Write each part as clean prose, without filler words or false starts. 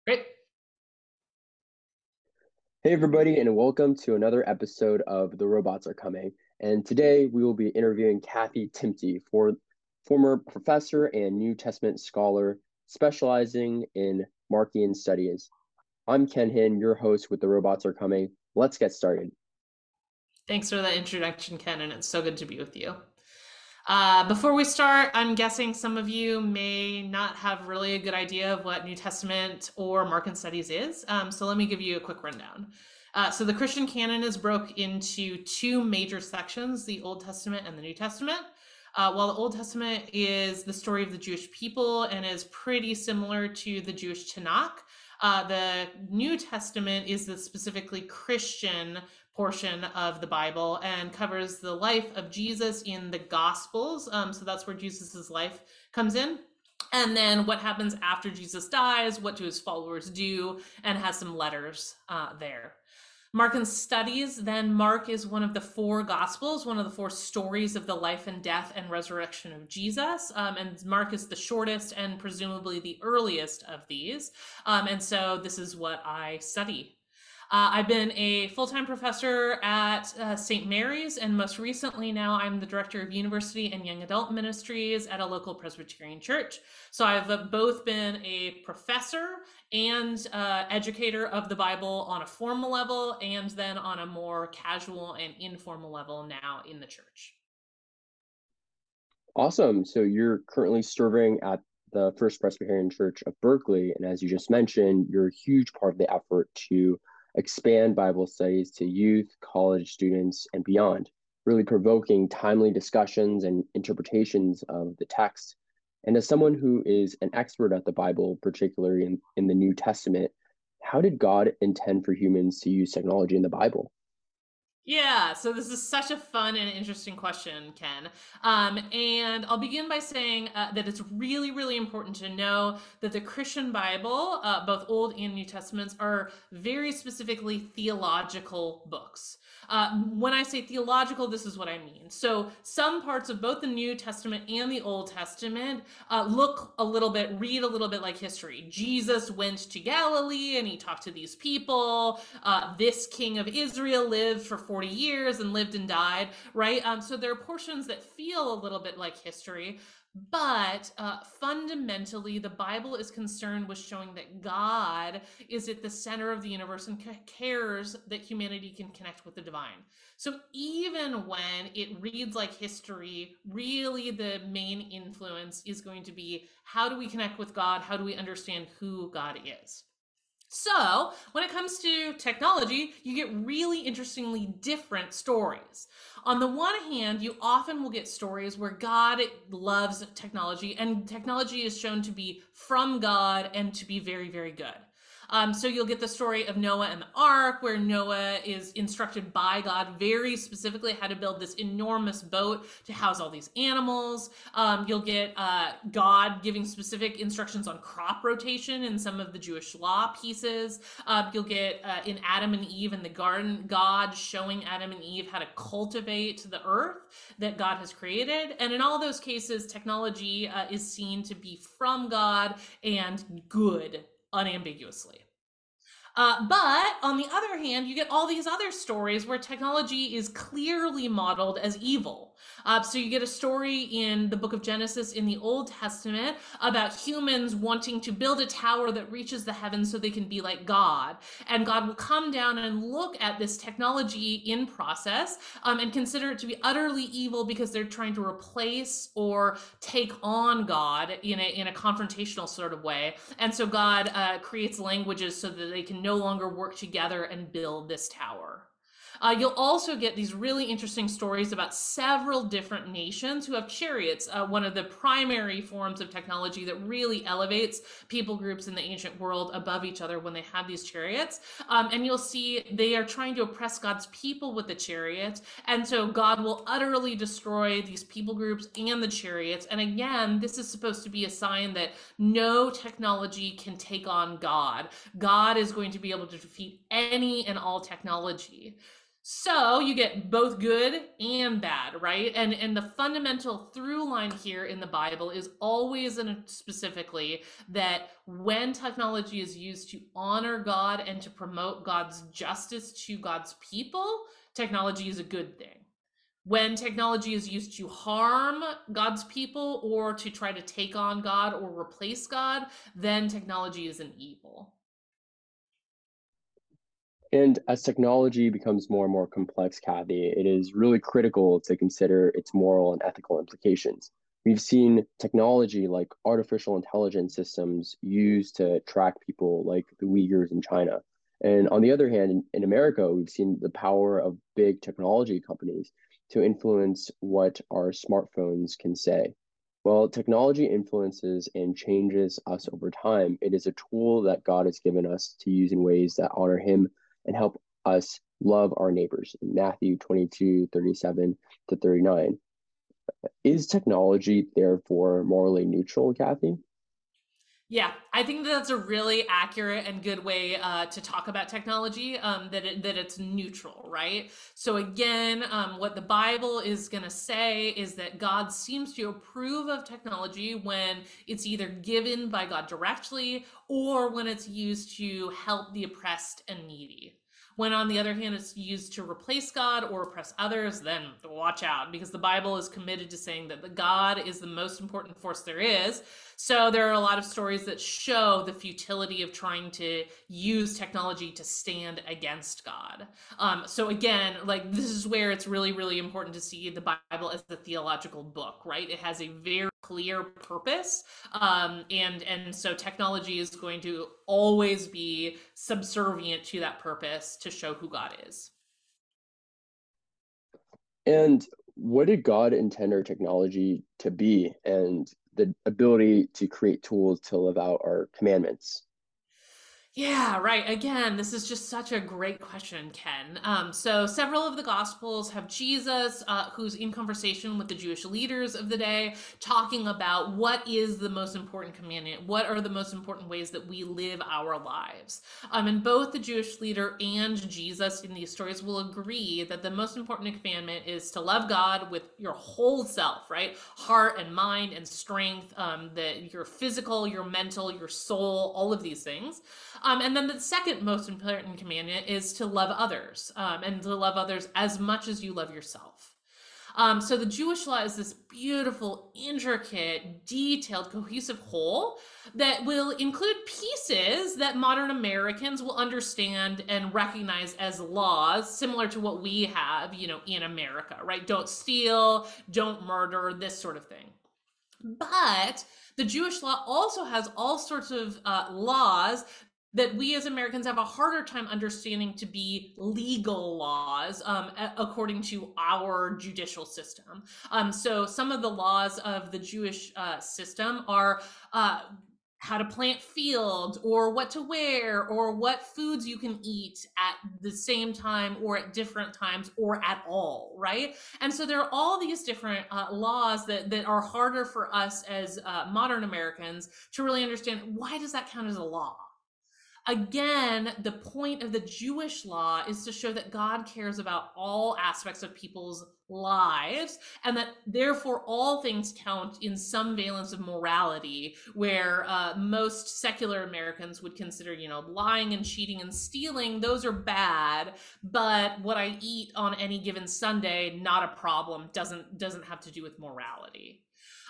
Great. Hey, everybody, and welcome to another episode of The Robots Are Coming. And today we will be interviewing Kathy Timty, former professor and New Testament scholar specializing in Markian studies. I'm Ken Hin, your host with The Robots Are Coming. Let's get started. Thanks for that introduction, Ken, and it's so good to be with you. Before we start, I'm guessing some of you may not have really a good idea of what New Testament or Markan Studies is. So let me give you a quick rundown. So the Christian canon is broke into two major sections, the Old Testament and the New Testament. While the Old Testament is the story of the Jewish people and is pretty similar to the Jewish Tanakh, the New Testament is the specifically Christian portion of the Bible and covers the life of Jesus in the Gospels. So that's where Jesus's life comes in. And then what happens after Jesus dies, what do his followers do, and has some letters there. Markan Studies, then Mark is one of the four Gospels, one of the four stories of the life and death and resurrection of Jesus. And Mark is the shortest and presumably the earliest of these. And so this is what I study. I've been a full-time professor at St. Mary's, and most recently now I'm the director of university and young adult ministries at a local Presbyterian church. So I've both been a professor and educator of the Bible on a formal level, and then on a more casual and informal level now in the church. Awesome. So you're currently serving at the First Presbyterian Church of Berkeley. And as you just mentioned, you're a huge part of the effort to expand Bible studies to youth, college students, and beyond, really provoking timely discussions and interpretations of the text. And as someone who is an expert at the Bible, particularly in the New Testament, how did God intend for humans to use technology in the Bible? Yeah, so this is such a fun and interesting question, Ken. And I'll begin by saying that it's really, really important to know that the Christian Bible, both Old and New Testaments, are very specifically theological books. When I say theological, this is what I mean. So some parts of both the New Testament and the Old Testament read a little bit like history. Jesus went to Galilee and he talked to these people. This king of Israel lived for 40 years and lived and died, right? So there are portions that feel a little bit like history, but fundamentally, the Bible is concerned with showing that God is at the center of the universe and cares that humanity can connect with the divine. So even when it reads like history, really the main influence is going to be how do we connect with God? How do we understand who God is? So, when it comes to technology, you get really interestingly different stories. On the one hand, you often will get stories where God loves technology, and technology is shown to be from God and to be very, very good. So you'll get the story of Noah and the ark, where Noah is instructed by God very specifically how to build this enormous boat to house all these animals. You'll get God giving specific instructions on crop rotation in some of the Jewish law pieces. You'll get in Adam and Eve in the garden, God showing Adam and Eve how to cultivate the earth that God has created. And in all those cases, technology is seen to be from God and good unambiguously. But on the other hand, you get all these other stories where technology is clearly modeled as evil. So you get a story in the book of Genesis in the Old Testament about humans wanting to build a tower that reaches the heavens so they can be like God. And God will come down and look at this technology in process and consider it to be utterly evil because they're trying to replace or take on God in a confrontational sort of way. And so God creates languages so that they can no longer work together and build this tower. You'll also get these really interesting stories about several different nations who have chariots, one of the primary forms of technology that really elevates people groups in the ancient world above each other when they have these chariots. And you'll see they are trying to oppress God's people with the chariots. And so God will utterly destroy these people groups and the chariots. And again, this is supposed to be a sign that no technology can take on God. God is going to be able to defeat any and all technology. So you get both good and bad, right? And the fundamental through line here in the Bible is always and specifically that when technology is used to honor God and to promote God's justice to God's people, technology is a good thing. When technology is used to harm God's people or to try to take on God or replace God, then technology is an evil. And as technology becomes more and more complex, Kathy, it is really critical to consider its moral and ethical implications. We've seen technology like artificial intelligence systems used to track people like the Uyghurs in China. And on the other hand, in America, we've seen the power of big technology companies to influence what our smartphones can say. Well, technology influences and changes us over time. It is a tool that God has given us to use in ways that honor Him and help us love our neighbors. In Matthew 22:37 to 39. Is technology therefore morally neutral, Kathy? Yeah, I think that's a really accurate and good way to talk about technology. That it's neutral, right? So again, what the Bible is going to say is that God seems to approve of technology when it's either given by God directly or when it's used to help the oppressed and needy. When, on the other hand, it's used to replace God or oppress others, then watch out, because the Bible is committed to saying that the God is the most important force there is. So there are a lot of stories that show the futility of trying to use technology to stand against God. So again, like this is where it's really, really important to see the Bible as a theological book, right? It has a very clear purpose, and so technology is going to always be subservient to that purpose to show who God is. And what did God intend our technology to be and the ability to create tools to live out our commandments? Yeah, right. Again, this is just such a great question, Ken. So, several of the Gospels have Jesus, who's in conversation with the Jewish leaders of the day, talking about what is the most important commandment, what are the most important ways that we live our lives. And both the Jewish leader and Jesus in these stories will agree that the most important commandment is to love God with your whole self, right? Heart and mind and strength, that your physical, your mental, your soul, all of these things. And then the second most important commandment is to love others, and to love others as much as you love yourself. So the Jewish law is this beautiful, intricate, detailed, cohesive whole that will include pieces that modern Americans will understand and recognize as laws, similar to what we have, in America, right? Don't steal, don't murder, this sort of thing. But the Jewish law also has all sorts of laws that we as Americans have a harder time understanding to be legal laws, according to our judicial system. So some of the laws of the Jewish system are how to plant fields, or what to wear, or what foods you can eat at the same time or at different times or at all, right? And so there are all these different laws that are harder for us as modern Americans to really understand. Why does that count as a law? Again, the point of the Jewish law is to show that God cares about all aspects of people's lives, and that therefore all things count in some valence of morality, where most secular Americans would consider, lying and cheating and stealing, those are bad, but what I eat on any given Sunday, not a problem, doesn't have to do with morality.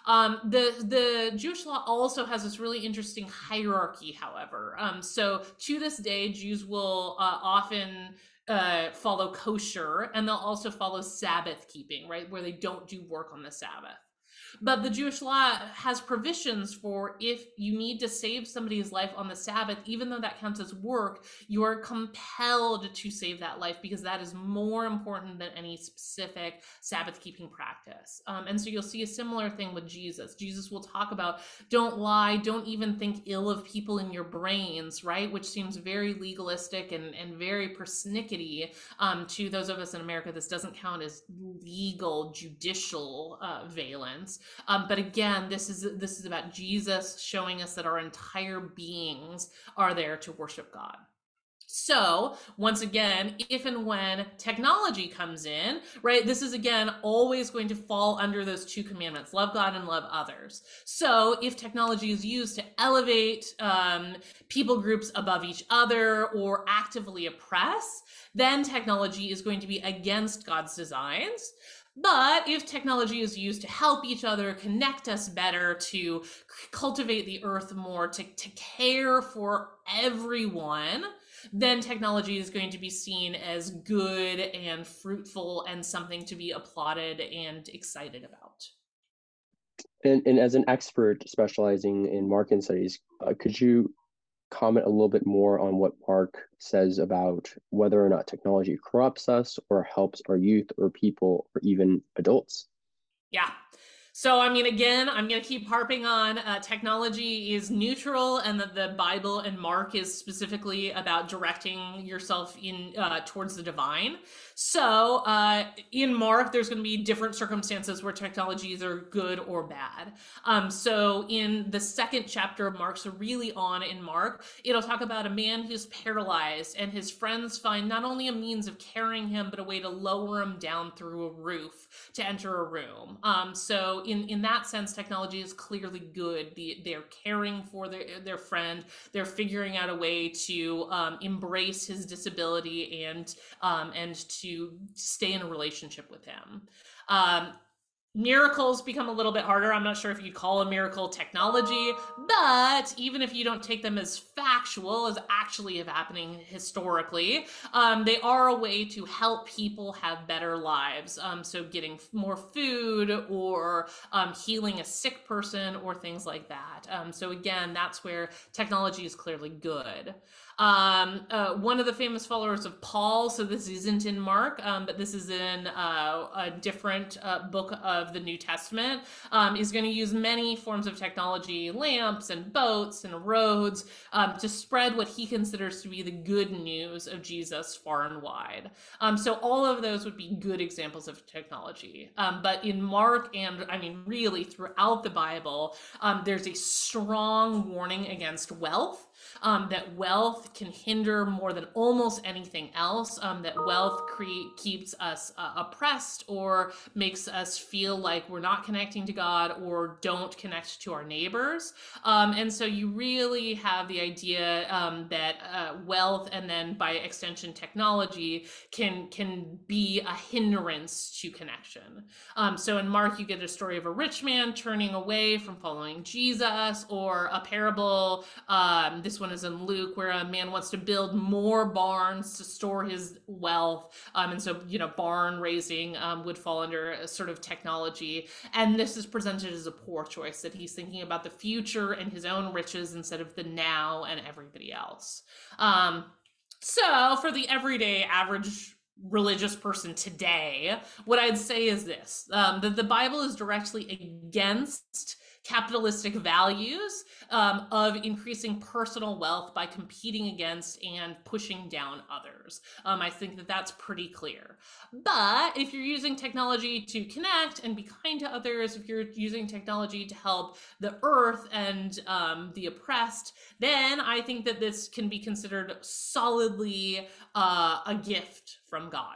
The Jewish law also has this really interesting hierarchy, however. So to this day, Jews will often follow kosher, and they'll also follow Sabbath keeping, right, where they don't do work on the Sabbath. But the Jewish law has provisions for if you need to save somebody's life on the Sabbath, even though that counts as work, you are compelled to save that life because that is more important than any specific Sabbath keeping practice. And so you'll see a similar thing with Jesus. Jesus will talk about don't lie, don't even think ill of people in your brains, right? Which seems very legalistic and very persnickety to those of us in America. This doesn't count as legal, judicial valence. But again, this is about Jesus showing us that our entire beings are there to worship God. So, once again, if and when technology comes in, right, this is again always going to fall under those two commandments: love God and love others. So, if technology is used to elevate people groups above each other or actively oppress, then technology is going to be against God's designs. But if technology is used to help each other, connect us better, to cultivate the earth more, to care for everyone, then technology is going to be seen as good and fruitful and something to be applauded and excited about. And as an expert specializing in Markan studies, could you comment a little bit more on what Mark says about whether or not technology corrupts us or helps our youth or people or even adults? Yeah. So, I mean, again, I'm going to keep harping on technology is neutral, and that the Bible and Mark is specifically about directing yourself in towards the divine. So, in Mark, there's going to be different circumstances where technologies are good or bad. So, in the second chapter of Mark, so really on in Mark, it'll talk about a man who's paralyzed, and his friends find not only a means of carrying him, but a way to lower him down through a roof to enter a room. So in that sense, technology is clearly good. They're caring for their friend. They're figuring out a way to embrace his disability and to stay in a relationship with him. Miracles become a little bit harder. I'm not sure if you'd call a miracle technology, but even if you don't take them as factual, as actually happening historically, they are a way to help people have better lives. So getting more food, or healing a sick person, or things like that. So again, that's where technology is clearly good. One of the famous followers of Paul, so this isn't in Mark, but this is in a different book of the New Testament, is going to use many forms of technology, lamps and boats and roads, to spread what he considers to be the good news of Jesus far and wide. So all of those would be good examples of technology. But in Mark, and I mean really throughout the Bible, there's a strong warning against wealth. That wealth can hinder more than almost anything else, that wealth keeps us oppressed, or makes us feel like we're not connecting to God or don't connect to our neighbors. And so you really have the idea that wealth, and then by extension technology, can be a hindrance to connection. So in Mark, you get a story of a rich man turning away from following Jesus, or a parable. This one is in Luke, where a man wants to build more barns to store his wealth. And so, barn raising would fall under a sort of technology. And this is presented as a poor choice, that he's thinking about the future and his own riches instead of the now and everybody else. So for the everyday average religious person today, what I'd say is this: that the Bible is directly against capitalistic values of increasing personal wealth by competing against and pushing down others. I think that that's pretty clear. But if you're using technology to connect and be kind to others, if you're using technology to help the earth and the oppressed, then I think that this can be considered solidly a gift from God.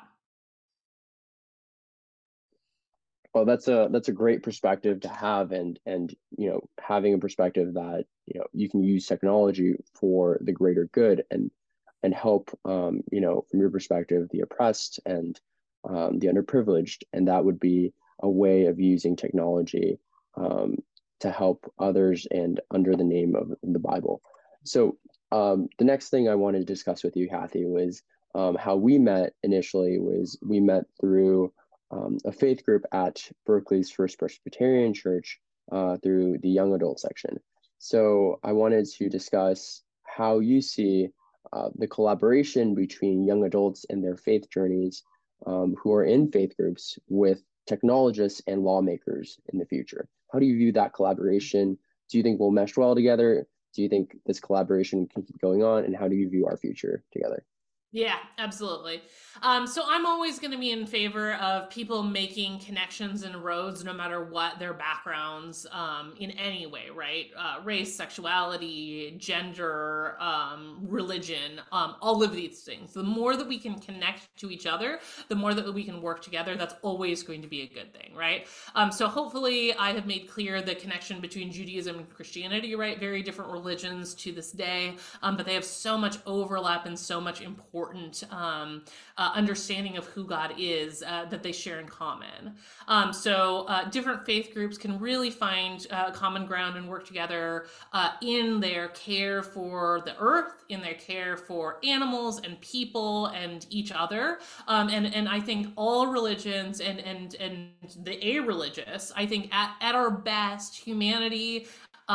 Well, that's a great perspective to have, and having a perspective that you can use technology for the greater good and help from your perspective the oppressed and the underprivileged, and that would be a way of using technology to help others and under the name of the Bible. So the next thing I wanted to discuss with you, Kathy, was how we met initially. Was we met through a faith group at Berkeley's First Presbyterian Church through the young adult section. So I wanted to discuss how you see the collaboration between young adults and their faith journeys, who are in faith groups, with technologists and lawmakers in the future. How do you view that collaboration? Do you think we'll mesh well together? Do you think this collaboration can keep going on? And how do you view our future together? Yeah, absolutely. So I'm always going to be in favor of people making connections and roads, no matter what their backgrounds, in any way, right? Race, sexuality, gender, religion, all of these things. The more that we can connect to each other, the more that we can work together. That's always going to be a good thing, right? So hopefully, I have made clear the connection between Judaism and Christianity, right? Very different religions to this day, but they have so much overlap and so much important understanding of who God is that they share in common. So different faith groups can really find common ground and work together in their care for the earth, in their care for animals and people and each other. And I think all religions and the a-religious, I think at our best, humanity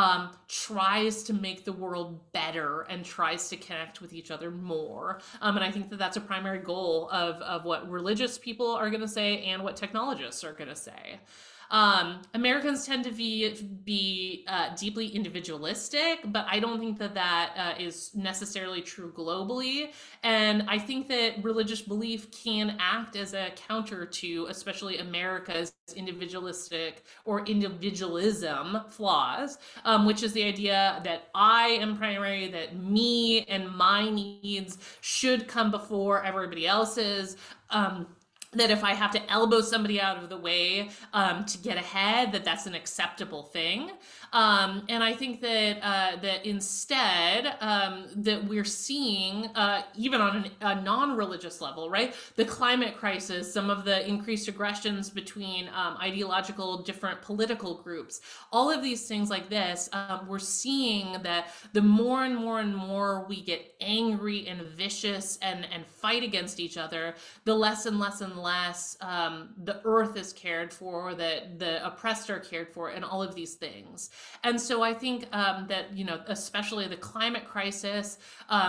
tries to make the world better and tries to connect with each other more. And I think that that's a primary goal of what religious people are going to say and what technologists are going to say. Americans tend to be deeply individualistic, but I don't think that is necessarily true globally. And I think that religious belief can act as a counter to, especially America's individualistic or individualism flaws, which is the idea that I am primary, that me and my needs should come before everybody else's. That if I have to elbow somebody out of the way to get ahead, that's an acceptable thing. And I think that instead that we're seeing even on a non-religious level, right? The climate crisis, some of the increased aggressions between ideological different political groups, all of these things like this, we're seeing that the more and more and more we get angry and vicious and fight against each other, the less and less and less the earth is cared for, that the oppressed are cared for, and all of these things. And so I think that, especially the climate crisis,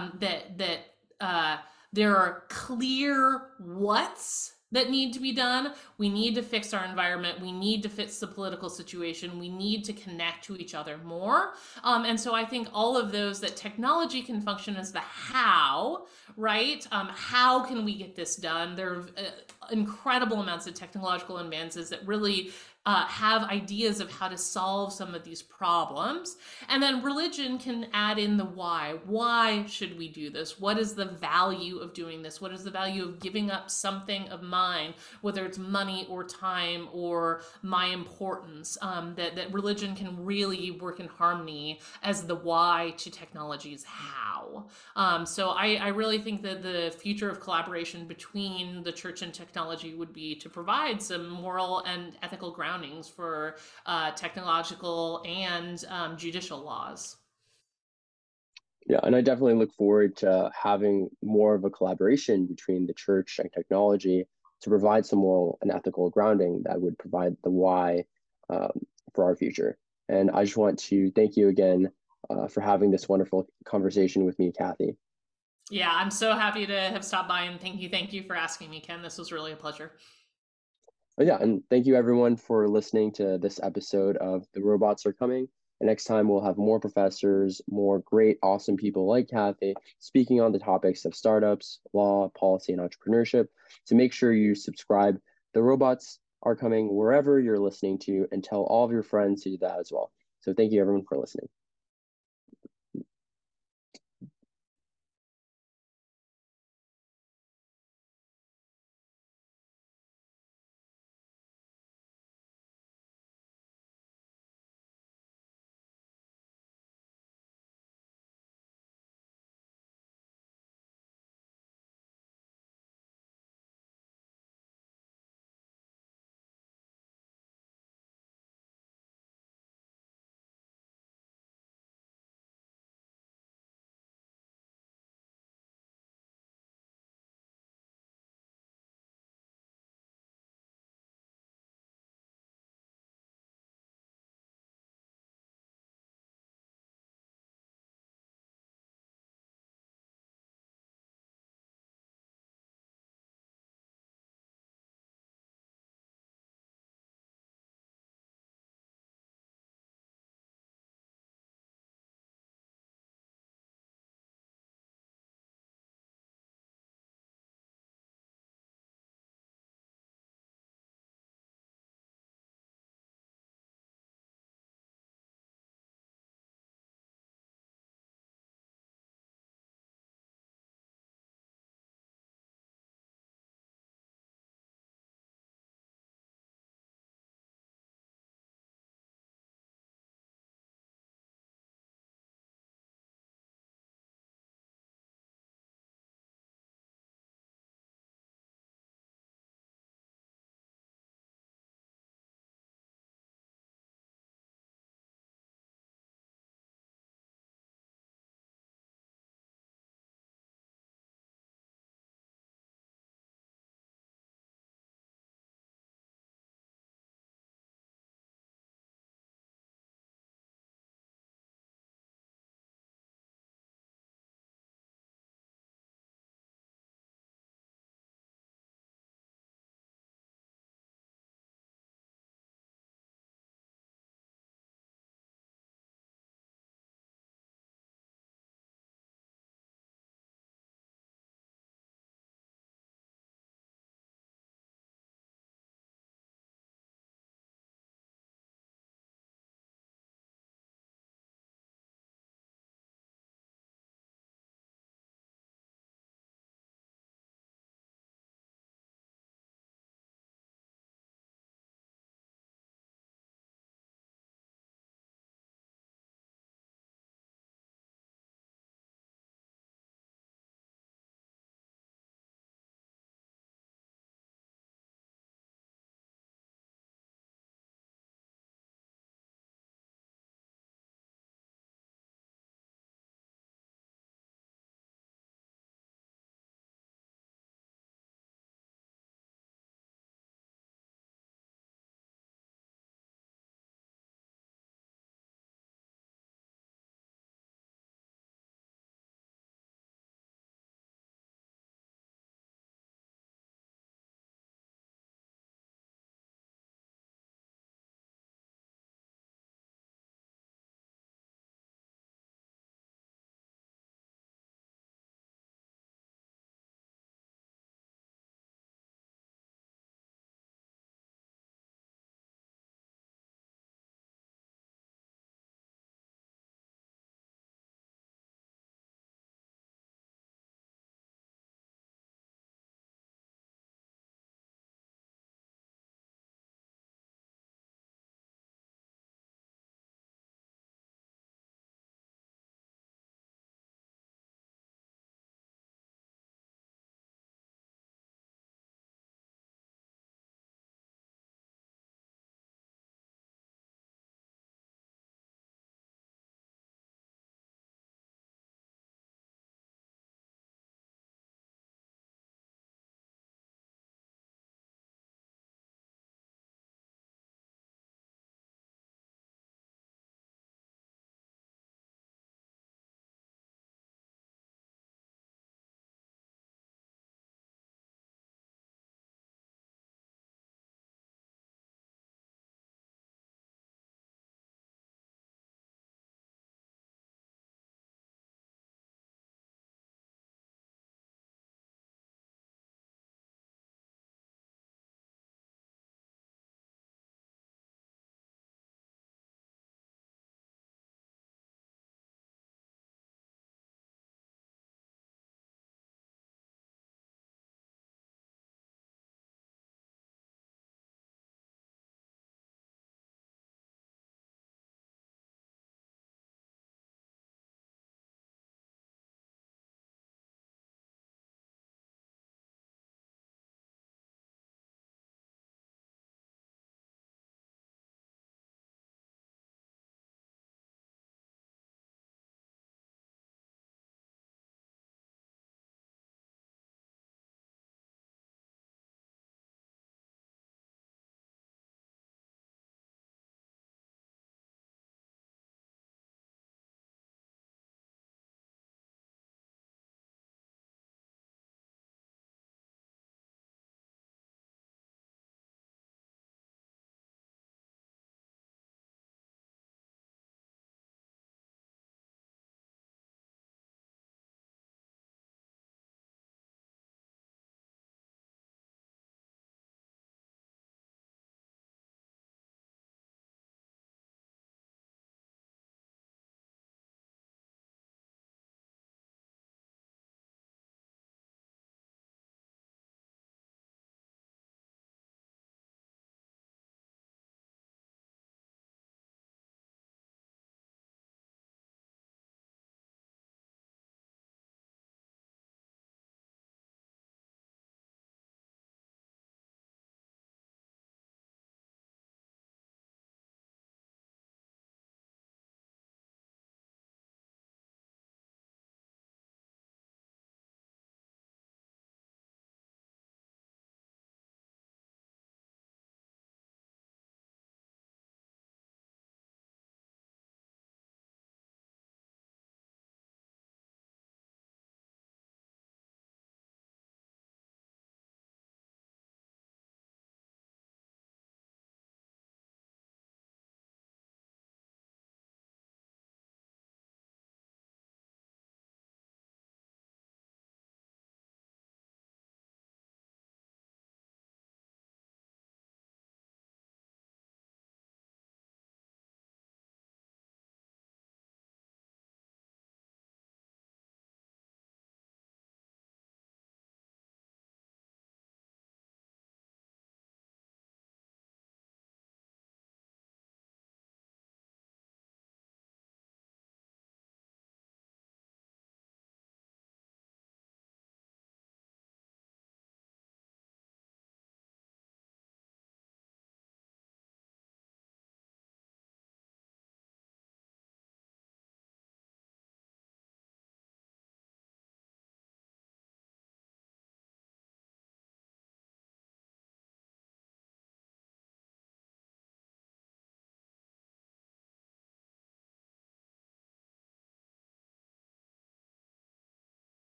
there are clear what's that need to be done. We need to fix our environment. We need to fix the political situation. We need to connect to each other more. And so I think all of those, that technology can function as the how, right? How can we get this done? There are incredible amounts of technological advances that really have ideas of how to solve some of these problems. And then religion can add in the why. Why should we do this? What is the value of doing this? What is the value of giving up something of mine, whether it's money or time or my importance? That religion can really work in harmony as the why to technology's how. So I really think that the future of collaboration between the church and technology would be to provide some moral and ethical groundings for technological and judicial laws. Yeah, and I definitely look forward to having more of a collaboration between the church and technology to provide some moral and ethical grounding that would provide the why um, for our future. And I just want to thank you again for having this wonderful conversation with me, Kathy. Yeah, I'm so happy to have stopped by, and thank you for asking me, Ken. This was really a pleasure. But yeah, and thank you everyone for listening to this episode of The Robots Are Coming. And next time we'll have more professors, more great, awesome people like Kathy speaking on the topics of startups, law, policy, and entrepreneurship. So make sure you subscribe. The Robots Are Coming wherever you're listening to, and tell all of your friends to do that as well. So thank you everyone for listening.